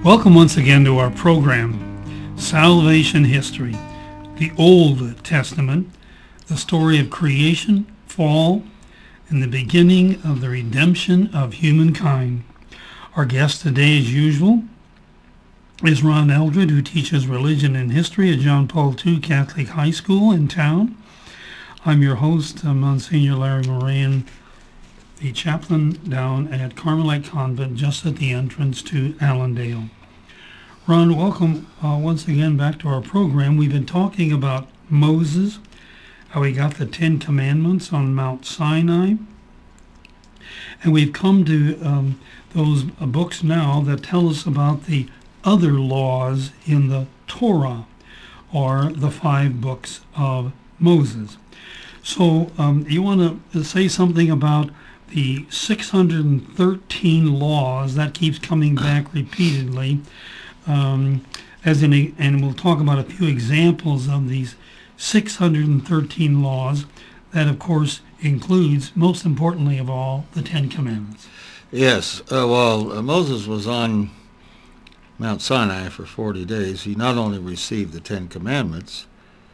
Welcome once again to our program, Salvation History, the Old Testament, the story of creation, fall, and the beginning of the redemption of humankind. Our guest today, as usual, is Ron Eldred, who teaches religion and history at John Paul II Catholic High School in town. I'm your host, Monsignor Larry Moran, the chaplain down at Carmelite Convent, just at the entrance to Allendale. Ron, welcome once again back to our program. We've been talking about Moses, how he got the Ten Commandments on Mount Sinai. And we've come to those books now that tell us about the other laws in the Torah, or the 5 books of Moses. So you want to say something about the 613 laws that keeps coming back repeatedly, and we'll talk about a few examples of these 613 laws that, of course, includes, most importantly of all, the Ten Commandments. Yes, Moses was on Mount Sinai for 40 days. He not only received the Ten Commandments,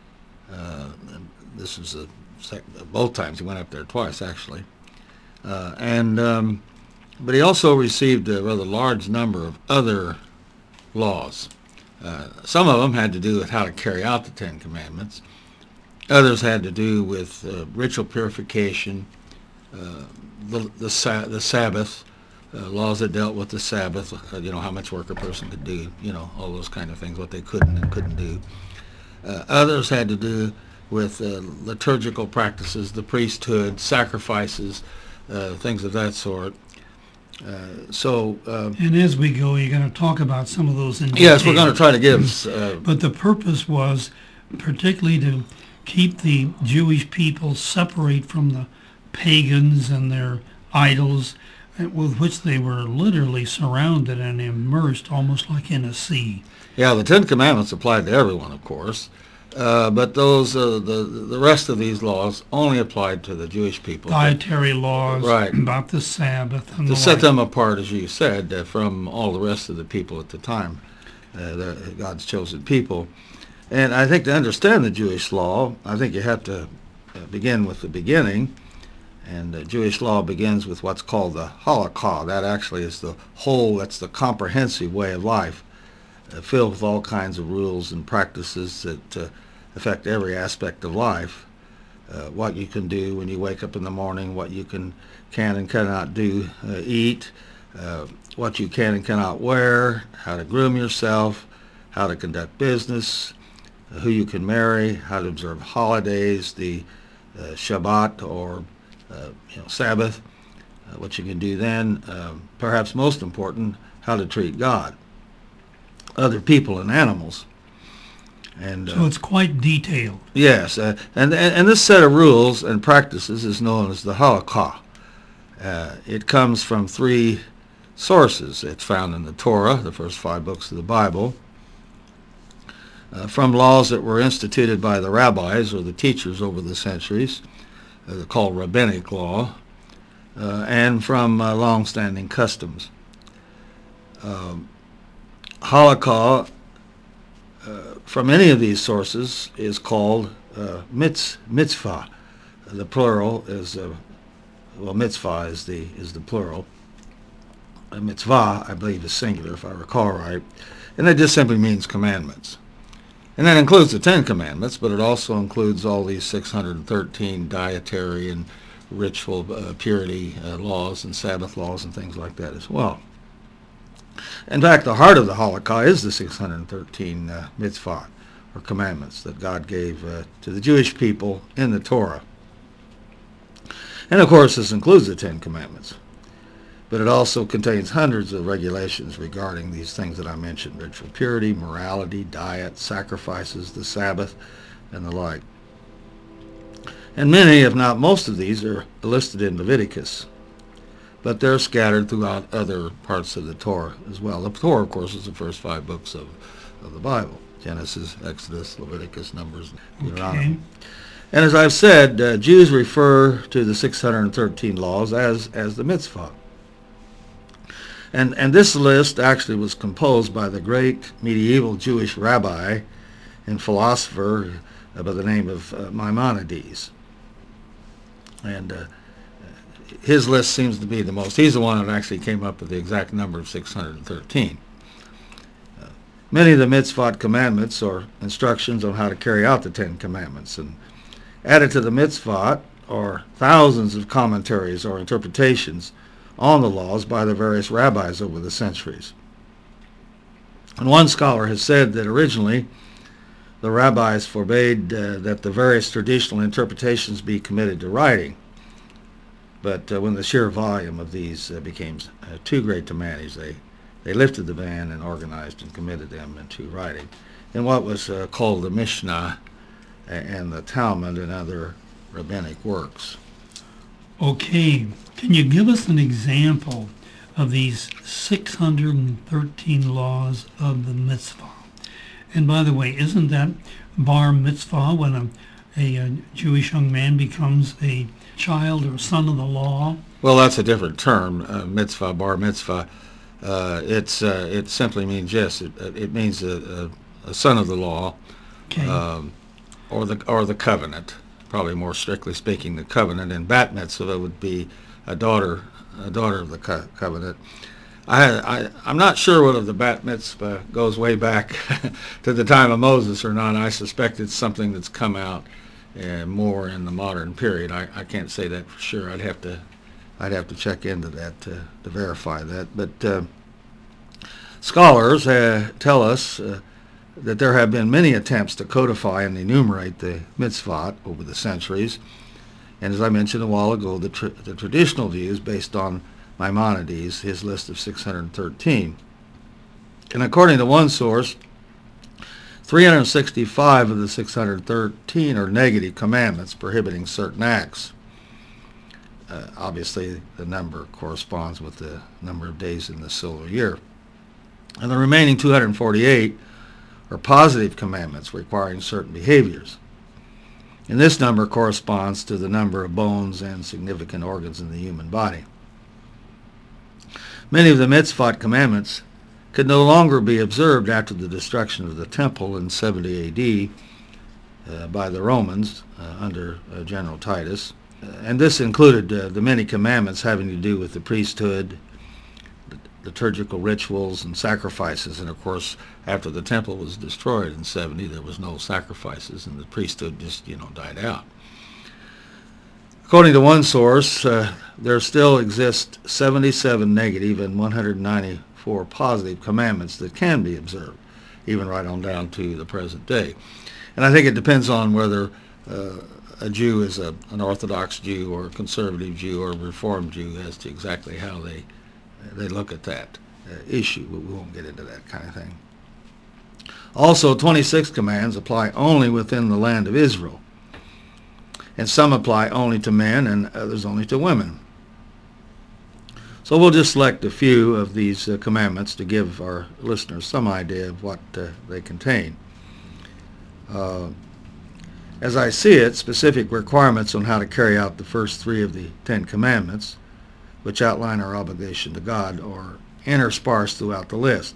this was both times he went up there twice, actually, but he also received a rather large number of other laws. Some of them had to do with how to carry out the Ten Commandments. Others had to do with ritual purification, the Sabbath, laws that dealt with the Sabbath, how much work a person could do, all those kind of things, what they could and couldn't do. Others had to do with liturgical practices, the priesthood, sacrifices, things of that sort. And as we go, you're going to talk about some of those in detail. Yes, we're going to try to give... but the purpose was particularly to keep the Jewish people separate from the pagans and their idols, with which they were literally surrounded and immersed almost like in a sea. Yeah, the Ten Commandments applied to everyone, of course. But those the rest of these laws only applied to the Jewish people. Dietary laws, right, about the Sabbath, and to set them apart, as you said, from all the rest of the people at the time, God's chosen people. And I think to understand the Jewish law, I think you have to begin with the beginning. And Jewish law begins with what's called the halakha. That actually is that's the comprehensive way of life, filled with all kinds of rules and practices that affect every aspect of life. What you can do when you wake up in the morning, what you can and cannot do, eat, what you can and cannot wear, how to groom yourself, how to conduct business, who you can marry, how to observe holidays, the Shabbat or Sabbath, what you can do then, perhaps most important, how to treat God, other people and animals. And so it's quite detailed. Yes, and this set of rules and practices is known as the halakha. It comes from 3 sources. It's found in the Torah, the first 5 books of the Bible, from laws that were instituted by the rabbis or the teachers over the centuries, called rabbinic law, and from long-standing customs. Halakha, from any of these sources, is called mitzvah. The plural is mitzvah is the plural. A mitzvah, I believe, is singular, if I recall right, and that just simply means commandments. And that includes the 10 Commandments, but it also includes all these 613 dietary and ritual purity laws and Sabbath laws and things like that as well. In fact, the heart of the halakha is the 613 mitzvah, or commandments, that God gave to the Jewish people in the Torah. And of course, this includes the 10 Commandments. But it also contains hundreds of regulations regarding these things that I mentioned: ritual purity, morality, diet, sacrifices, the Sabbath, and the like. And many, if not most of these, are listed in Leviticus, but they're scattered throughout other parts of the Torah as well. The Torah, of course, is the first 5 books of the Bible: Genesis, Exodus, Leviticus, Numbers, Deuteronomy. Okay. And as I've said, Jews refer to the 613 laws as the mitzvah. And this list actually was composed by the great medieval Jewish rabbi and philosopher by the name of Maimonides. And his list seems to be the most. He's the one that actually came up with the exact number of 613. Many of the mitzvot commandments are instructions on how to carry out the Ten Commandments, and added to the mitzvot are thousands of commentaries or interpretations on the laws by the various rabbis over the centuries. And one scholar has said that originally the rabbis forbade that the various traditional interpretations be committed to writing, but when the sheer volume of these became too great to manage, they lifted the ban and organized and committed them into writing in what was called the Mishnah and the Talmud and other rabbinic works. Okay, can you give us an example of these 613 laws of the mitzvah? And by the way, isn't that bar mitzvah when a Jewish young man becomes a child or son of the law? Well, that's a different term, mitzvah, bar mitzvah. It simply means, yes, it means a son of the law, Okay. or the covenant. Probably more strictly speaking, the covenant. And bat mitzvah would be a daughter of the covenant. I'm not sure whether the bat mitzvah goes way back to the time of Moses or not. I suspect it's something that's come out more in the modern period. I can't say that for sure. I'd have to check into that to verify that. But scholars tell us that there have been many attempts to codify and enumerate the mitzvot over the centuries. And as I mentioned a while ago, the traditional view is based on Maimonides, his list of 613. And according to one source, 365 of the 613 are negative commandments prohibiting certain acts. Obviously, the number corresponds with the number of days in the solar year. And the remaining 248 are positive commandments requiring certain behaviors. And this number corresponds to the number of bones and significant organs in the human body. Many of the mitzvot commandments could no longer be observed after the destruction of the temple in 70 AD by the Romans under General Titus. And this included the many commandments having to do with the priesthood, liturgical rituals, and sacrifices. And of course, after the temple was destroyed in 70, there was no sacrifices, and the priesthood just, died out. According to one source, there still exist 77 negative and 194 positive commandments that can be observed, even right on down to the present day. And I think it depends on whether a Jew is an Orthodox Jew or a conservative Jew or a Reformed Jew as to exactly how they look at that issue. We won't get into that kind of thing. Also, 26 commands apply only within the land of Israel, and some apply only to men and others only to women. So we'll just select a few of these commandments to give our listeners some idea of what they contain. As I see it, specific requirements on how to carry out the first three of the Ten Commandments, which outline our obligation to God, are interspersed throughout the list.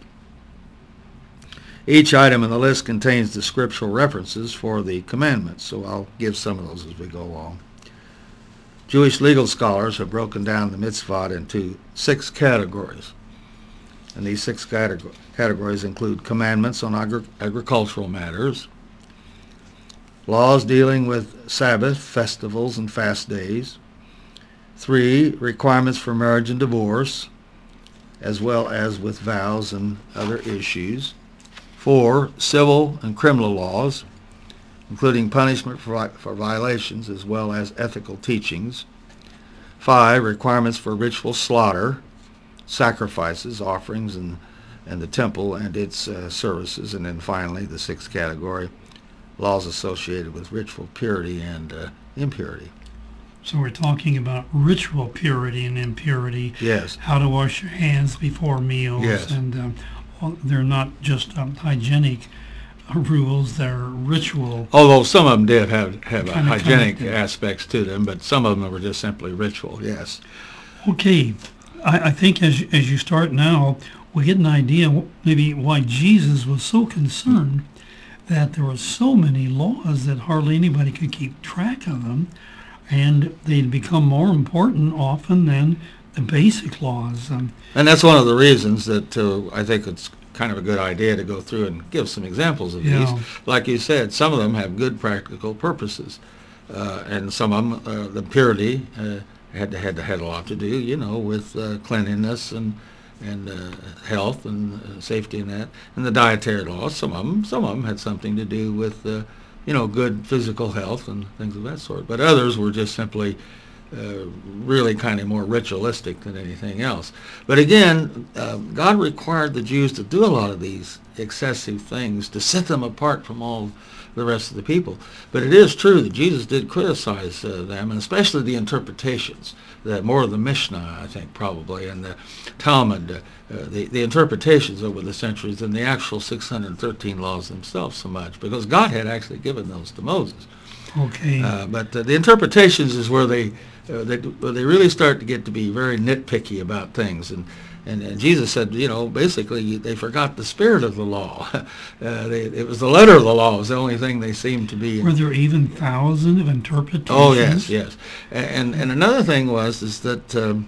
Each item in the list contains the scriptural references for the commandments, so I'll give some of those as we go along. Jewish legal scholars have broken down the mitzvot into 6 categories. And these 6 categories include commandments on agricultural matters, laws dealing with Sabbath, festivals, and fast days, 3, requirements for marriage and divorce, as well as with vows and other issues, 4, civil and criminal laws, including punishment for violations as well as ethical teachings, 5, requirements for ritual slaughter, sacrifices, offerings, and the temple and its services, and then finally the 6th category, laws associated with ritual purity and impurity. So we're talking about ritual purity and impurity. Yes. How to wash your hands before meals. Yes. And they're not just hygienic rules, they're ritual. Although some of them did have hygienic connected aspects to them, but some of them were just simply ritual, yes. Okay, I think as you start now, we get an idea maybe why Jesus was so concerned that there were so many laws that hardly anybody could keep track of them, and they'd become more important often than the basic laws. And that's one of the reasons that I think it's kind of a good idea to go through and give some examples of Yeah. these. Like you said, some of them have good practical purposes, and some of them, the purity had a lot to do, with cleanliness and health and safety and that, and the dietary laws. Some of them had something to do with good physical health and things of that sort. But others were just simply really kind of more ritualistic than anything else. But again, God required the Jews to do a lot of these excessive things to set them apart from all the rest of the people. But it is true that Jesus did criticize them, and especially the interpretations, more of the Mishnah, I think, probably, and the Talmud, the interpretations over the centuries than the actual 613 laws themselves so much, because God had actually given those to Moses. Okay. But the interpretations is where they really start to get to be very nitpicky about things, and Jesus said, basically they forgot the spirit of the law. It was the letter of the law was the only thing they seemed to be. Were there even thousands of interpretations? Oh yes, and another thing is that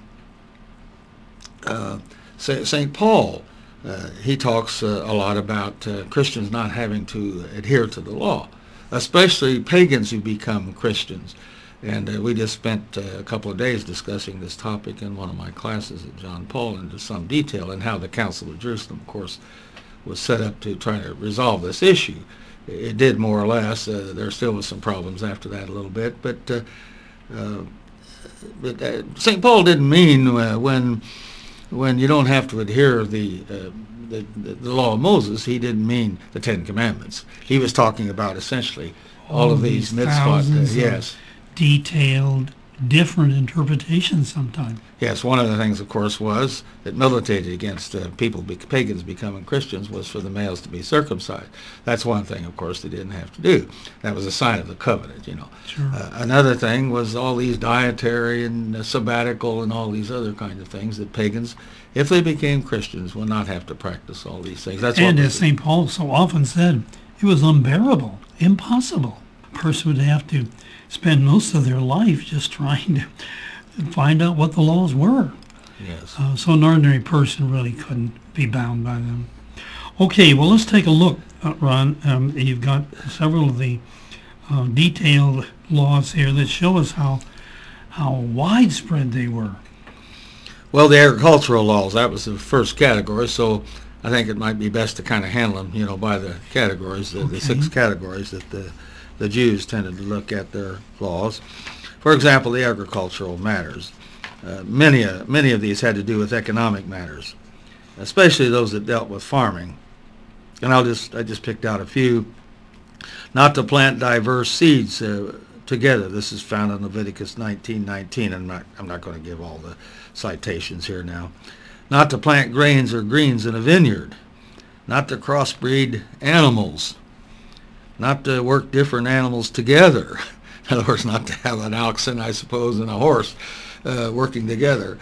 Saint Paul, he talks a lot about Christians not having to adhere to the law, especially pagans who become Christians. And we just spent a couple of days discussing this topic in one of my classes at John Paul into some detail, and how the Council of Jerusalem, of course, was set up to try to resolve this issue. It did more or less. There still was some problems after that a little bit, but St. Paul didn't mean when you don't have to adhere the law of Moses, he didn't mean the Ten Commandments. He was talking about essentially all of these mitzvot. Yes. Detailed, different interpretations sometimes. Yes, one of the things, of course, was that militated against pagans becoming Christians was for the males to be circumcised. That's one thing, of course, they didn't have to do. That was a sign of the covenant, Sure. Another thing was all these dietary and sabbatical and all these other kinds of things that pagans, if they became Christians, would not have to practice all these things. And as St. Paul so often said, it was unbearable, impossible. A person would have to spend most of their life just trying to find out what the laws were. Yes. So an ordinary person really couldn't be bound by them. Okay, well, let's take a look, Ron. You've got several of the detailed laws here that show us how widespread they were. Well, the agricultural laws, that was the first category, so I think it might be best to kind of handle them, by the categories, the 6 categories that the Jews tended to look at their laws. For example, the agricultural matters. Many of these had to do with economic matters, especially those that dealt with farming. And I just picked out a few. Not to plant diverse seeds together. This is found in Leviticus 19:19. I'm not going to give all the citations here now. Not to plant grains or greens in a vineyard. Not to crossbreed animals. Not to work different animals together. In other words, not to have an oxen, I suppose, and a horse working together.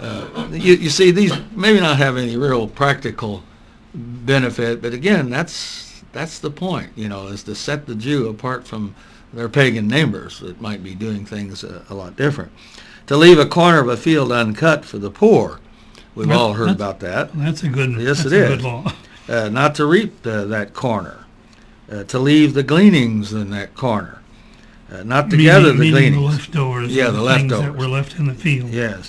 You see, these maybe not have any real practical benefit, but again, that's the point, is to set the Jew apart from their pagan neighbors that might be doing things a lot different. To leave a corner of a field uncut for the poor. We've all heard about that. That's a good. Yes, that's it a is. good law. Not to reap that corner. To leave the gleanings in that corner. Not to gather the gleanings. The leftovers. Yeah, the things leftovers that were left in the field. Yes.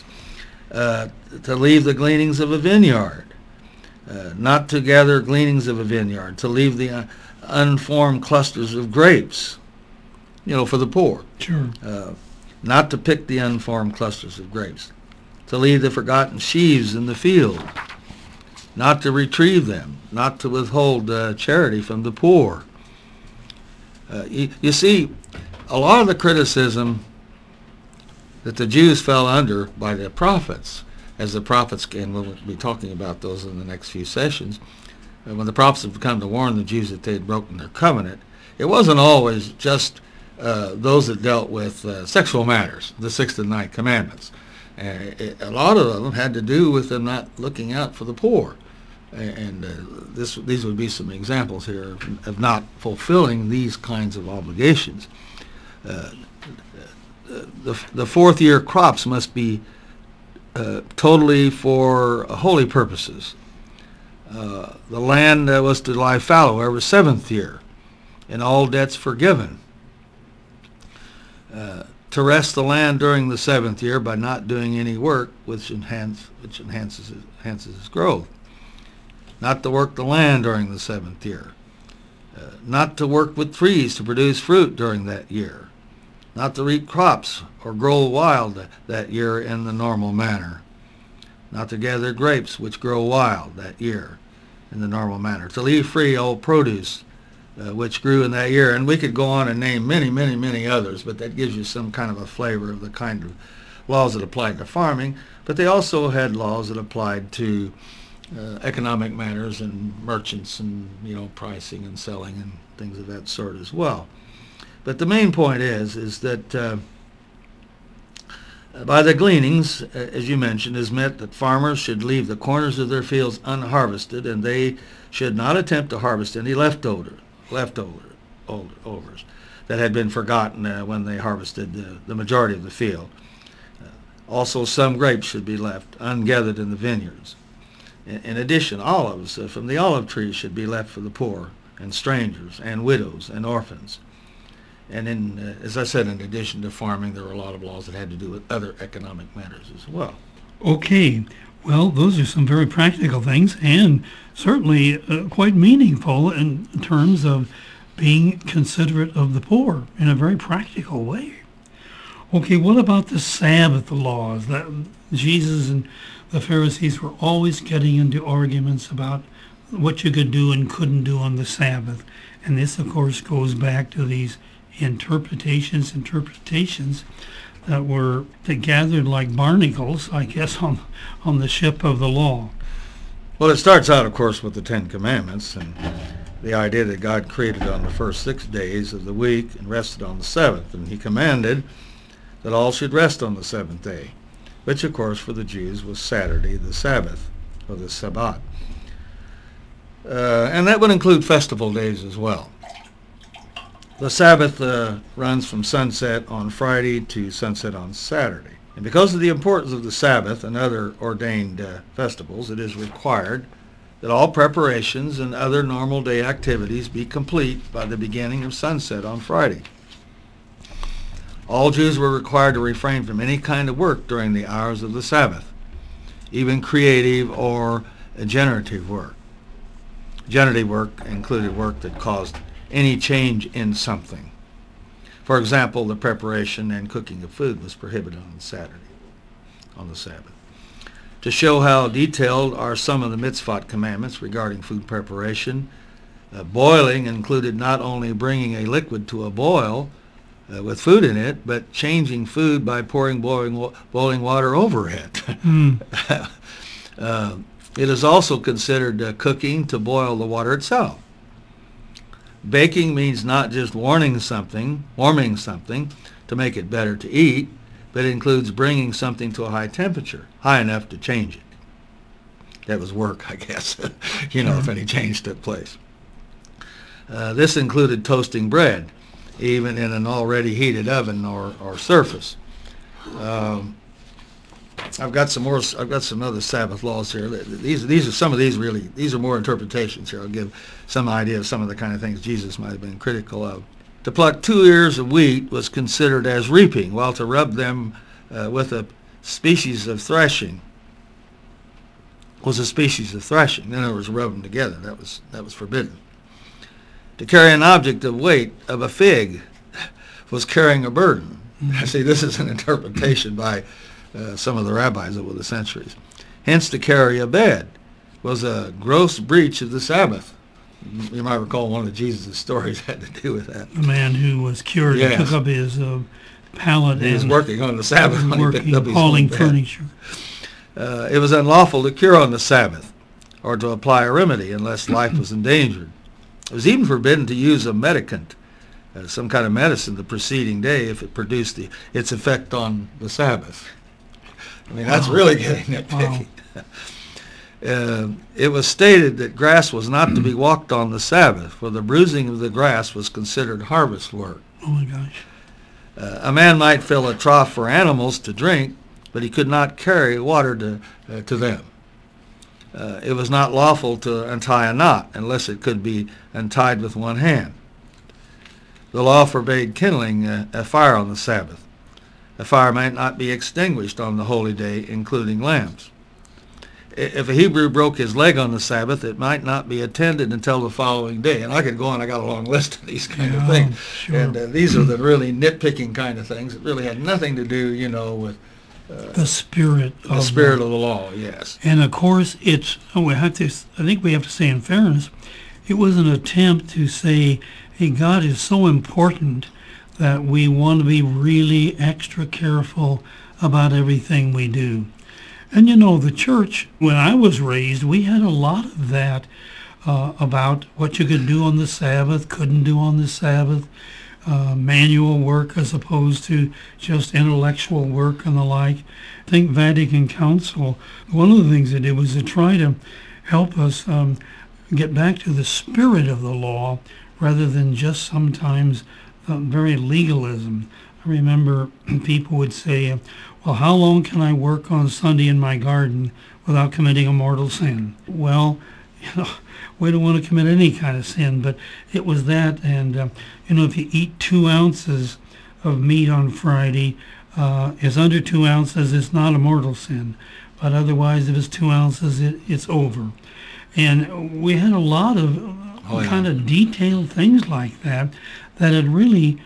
To leave the gleanings of a vineyard. Not to gather gleanings of a vineyard. To leave the unformed clusters of grapes, for the poor. Sure. Not to pick the unformed clusters of grapes. To leave the forgotten sheaves in the field. Not to retrieve them. Not to withhold charity from the poor. You see, a lot of the criticism that the Jews fell under by the prophets, as the prophets, and we'll be talking about those in the next few sessions, when the prophets have come to warn the Jews that they had broken their covenant, it wasn't always just those that dealt with sexual matters, the 6th and 9th commandments. A lot of them had to do with them not looking out for the poor. And these would be some examples here of not fulfilling these kinds of obligations. The fourth year crops must be totally for holy purposes. The land was to lie fallow every seventh year, and all debts forgiven. To rest the land during the seventh year by not doing any work which enhances its growth. Not to work the land during the seventh year. Not to work with trees to produce fruit during that year. Not to reap crops or grow wild that year in the normal manner. Not to gather grapes which grow wild that year in the normal manner. To leave free all produce which grew in that year. And we could go on and name many, many, many others, but that gives you some kind of a flavor of the kind of laws that applied to farming. But they also had laws that applied to economic matters and merchants and, pricing and selling and things of that sort as well. But the main point is that by the gleanings, as you mentioned, is meant that farmers should leave the corners of their fields unharvested, and they should not attempt to harvest any leftovers that had been forgotten when they harvested the majority of the field. Also, some grapes should be left ungathered in the vineyards. In addition, olives from the olive trees should be left for the poor and strangers and widows and orphans. And as I said, in addition to farming, there were a lot of laws that had to do with other economic matters as well. Okay. Well, those are some very practical things, and certainly quite meaningful in terms of being considerate of the poor in a very practical way. Okay, what about the Sabbath laws? That Jesus and the Pharisees were always getting into arguments about what you could do and couldn't do on the Sabbath. And this, of course, goes back to these interpretations that gathered like barnacles, I guess, on the ship of the law. Well, it starts out, of course, with the Ten Commandments and the idea that God created on the first 6 days of the week and rested on the seventh. And he commanded that all should rest on the seventh day, which, of course, for the Jews was Saturday, the Sabbath, or the Sabbath. And that would include festival days as well. The Sabbath runs from sunset on Friday to sunset on Saturday. And because of the importance of the Sabbath and other ordained festivals, it is required that all preparations and other normal day activities be complete by the beginning of sunset on Friday. All Jews were required to refrain from any kind of work during the hours of the Sabbath, even creative or generative work. Generative work included work that caused any change in something. For example, the preparation and cooking of food was prohibited on the Sabbath. To show how detailed are some of the mitzvot commandments regarding food preparation, boiling included not only bringing a liquid to a boil with food in it, but changing food by pouring boiling water over it. It is also considered cooking to boil the water itself. Baking means not just warming something to make it better to eat, but it includes bringing something to a high temperature, high enough to change it. That was work, I guess, if any change took place. This included toasting bread, even in an already heated oven or surface. I've got some other Sabbath laws here. These are more interpretations here. I'll give some idea of some of the kind of things Jesus might have been critical of. To pluck 2 ears of wheat was considered as reaping, while to rub them with a species of threshing was a species of threshing. In other words, rub them together. That was forbidden. To carry an object of weight of a fig was carrying a burden. See, this is an interpretation by some of the rabbis over the centuries. Hence, to carry a bed was a gross breach of the Sabbath. You might recall one of Jesus' stories had to do with that. A man who was cured and took up his pallet. He was working on the Sabbath when he picked up his hauling furniture. It was unlawful to cure on the Sabbath or to apply a remedy unless life was endangered. It was even forbidden to use a medicament, some kind of medicine, the preceding day if it produced its effect on the Sabbath. I mean, that's really getting nitpicky. Wow. It was stated that grass was not to be walked on the Sabbath, for the bruising of the grass was considered harvest work. Oh my gosh. A man might fill a trough for animals to drink, but he could not carry water to them. It was not lawful to untie a knot unless it could be untied with one hand. The law forbade kindling a fire on the Sabbath. A fire might not be extinguished on the holy day, including lamps. If a Hebrew broke his leg on the Sabbath, it might not be attended until the following day. And I could go on. I got a long list of these kind of things. Sure. And these are the really nitpicking kind of things. It really had nothing to do, with The spirit of the spirit of the law. Yes. And of course, I think we have to say in fairness, it was an attempt to say, hey, God is so important that we want to be really extra careful about everything we do. And the church, when I was raised, we had a lot of that about what you could do on the Sabbath, couldn't do on the Sabbath, manual work as opposed to just intellectual work and the like. I think Vatican Council, one of the things they did was to try to help us get back to the spirit of the law rather than just sometimes very legalism. I remember people would say, well, how long can I work on Sunday in my garden without committing a mortal sin? Well, we don't want to commit any kind of sin, but it was that. And, if you eat 2 ounces of meat on Friday, it's under 2 ounces, it's not a mortal sin. But otherwise, if it's 2 ounces, it's over. And we had a lot of kind of detailed things like that it really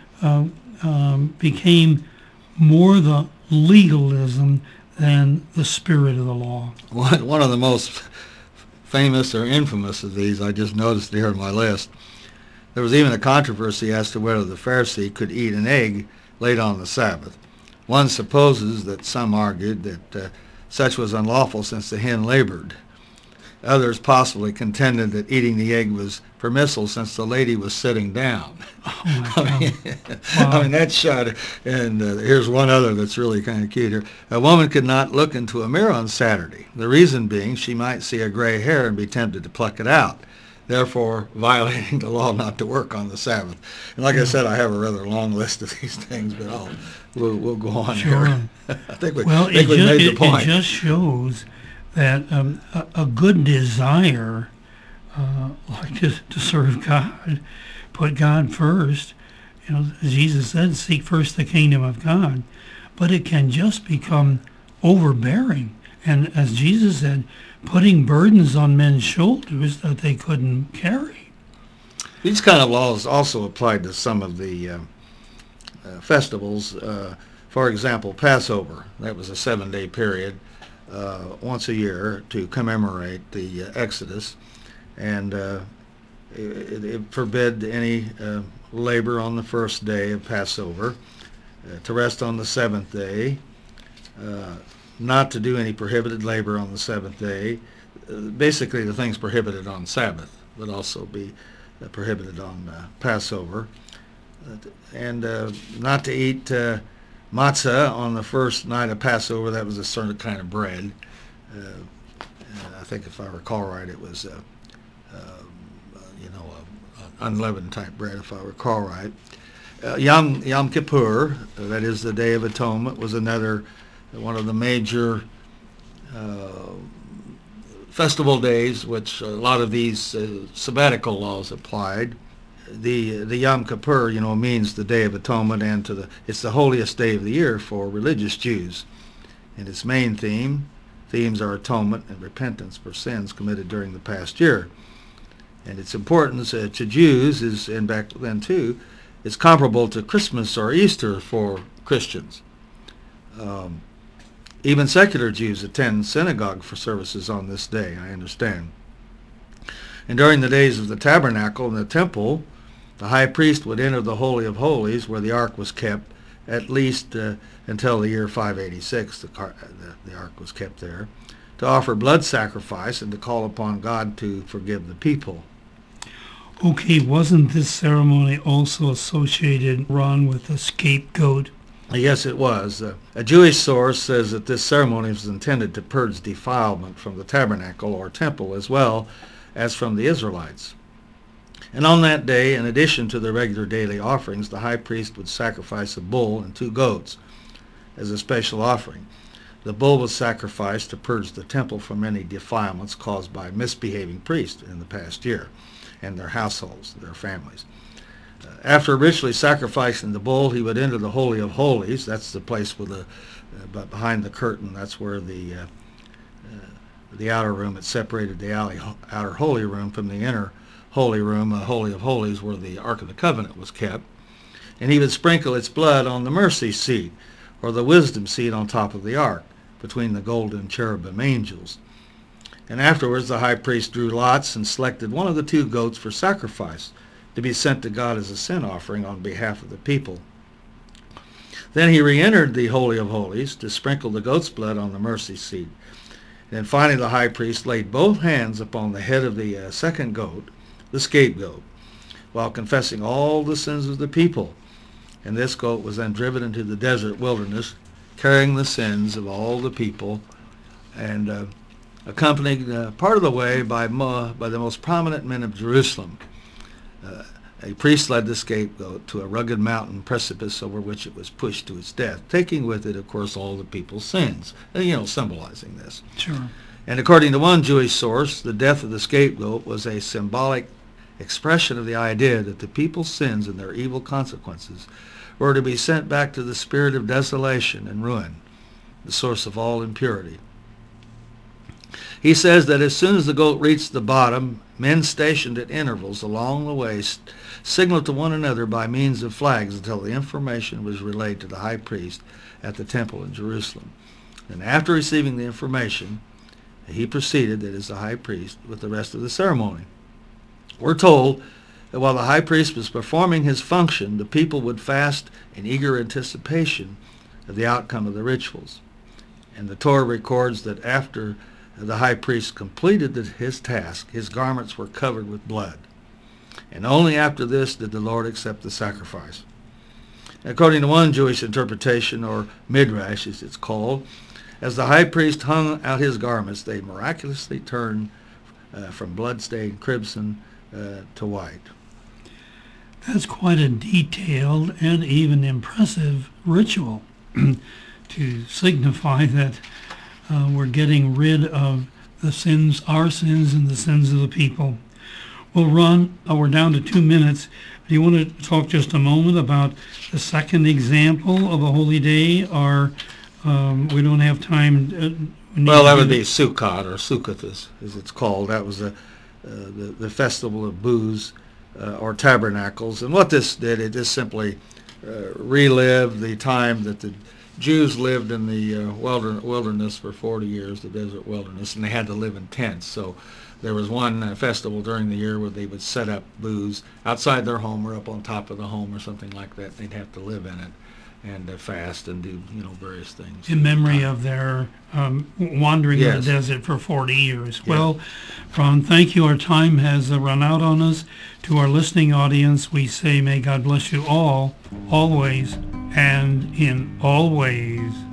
became more the legalism than the spirit of the law. One of the most famous or infamous of these, I just noticed here on my list, there was even a controversy as to whether the Pharisee could eat an egg laid on the Sabbath. One supposes that some argued that such was unlawful since the hen labored. Others possibly contended that eating the egg was permissible since the lady was sitting down. Oh my God. Wow. I mean, that's shot. And here's one other that's really kind of cute here. A woman could not look into a mirror on Saturday. The reason being she might see a gray hair and be tempted to pluck it out, therefore violating the law not to work on the Sabbath. And like I said, I have a rather long list of these things, but we'll go on Sure. here. I think we Well, made the point. It just shows that a good desire, like to serve God, put God first. Jesus said, seek first the kingdom of God. But it can just become overbearing. And as Jesus said, putting burdens on men's shoulders that they couldn't carry. These kind of laws also applied to some of the festivals. For example, Passover. That was a 7-day period. Once a year to commemorate the Exodus, and it forbid any labor on the first day of Passover, to rest on the 7th day, not to do any prohibited labor on the 7th day. Basically, the things prohibited on Sabbath would also be prohibited on Passover, and not to eat matzah on the first night of Passover. That was a certain kind of bread. I think if I recall right, it was unleavened type bread, if I recall right. Yom Kippur, that is the Day of Atonement, was another one of the major festival days, which a lot of these sabbatical laws applied. The Yom Kippur, means the Day of Atonement, and it's the holiest day of the year for religious Jews. And its main themes are atonement and repentance for sins committed during the past year. And its importance to Jews and back then too, is comparable to Christmas or Easter for Christians. Even secular Jews attend synagogue for services on this day, I understand. And during the days of the tabernacle and the temple, the high priest would enter the Holy of Holies, where the ark was kept, at least until the year 586. The ark was kept there, to offer blood sacrifice and to call upon God to forgive the people. Okay, wasn't this ceremony also associated, Ron, with the scapegoat? Yes, it was. A Jewish source says that this ceremony was intended to purge defilement from the tabernacle or temple as well as from the Israelites. And on that day, in addition to the regular daily offerings, the high priest would sacrifice a bull and 2 goats as a special offering. The bull was sacrificed to purge the temple from any defilements caused by misbehaving priests in the past year and their households, their families. After ritually sacrificing the bull, he would enter the Holy of Holies. That's the place with behind the curtain. That's where the outer room, it separated the outer holy room from the inner holy room, Holy of Holies, where the Ark of the Covenant was kept. And he would sprinkle its blood on the mercy seat, or the wisdom seat on top of the ark, between the golden cherubim angels. And afterwards the high priest drew lots and selected one of the 2 goats for sacrifice, to be sent to God as a sin offering on behalf of the people. Then he re-entered the Holy of Holies to sprinkle the goat's blood on the mercy seat. And then finally the high priest laid both hands upon the head of the second goat, the scapegoat, while confessing all the sins of the people. And this goat was then driven into the desert wilderness, carrying the sins of all the people, and accompanied part of the way by the most prominent men of Jerusalem. A priest led the scapegoat to a rugged mountain precipice over which it was pushed to its death, taking with it, of course, all the people's sins, symbolizing this. Sure. And according to one Jewish source, the death of the scapegoat was a symbolic expression of the idea that the people's sins and their evil consequences were to be sent back to the spirit of desolation and ruin, the source of all impurity. He says that as soon as the goat reached the bottom, men stationed at intervals along the way signaled to one another by means of flags until the information was relayed to the high priest at the temple in Jerusalem. And after receiving the information, he proceeded, that is the high priest, with the rest of the ceremony. We're told that while the high priest was performing his function, the people would fast in eager anticipation of the outcome of the rituals. And the Torah records that after the high priest completed his task, his garments were covered with blood. And only after this did the Lord accept the sacrifice. According to one Jewish interpretation, or midrash as it's called, as the high priest hung out his garments, they miraculously turned from blood-stained crimson to white. That's quite a detailed and even impressive ritual to signify that we're getting rid of the sins, our sins, and the sins of the people. Well, Ron, we're down to 2 minutes. Do you want to talk just a moment about the second example of a holy day, or we don't have time? Well, that would be Sukkot, or Sukkot as it's called. That was the festival of booths, or tabernacles. And what this did, it just simply relived the time that the Jews lived in the wilderness for 40 years, the desert wilderness, and they had to live in tents. So there was one festival during the year where they would set up booths outside their home or up on top of the home or something like that. They'd have to live in it and fast and do various things. In memory of their wandering in Yes. the desert for 40 years. Yeah. Well, Ron, thank you. Our time has run out on us. To our listening audience, we say may God bless you all, always, and in all ways.